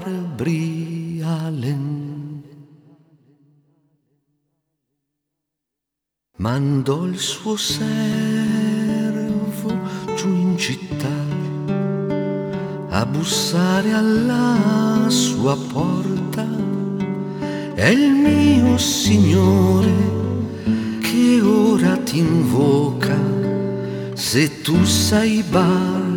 Brialen. Mandò il suo servo giù in città a bussare alla sua porta. È il mio Signore che ora ti invoca, se tu sai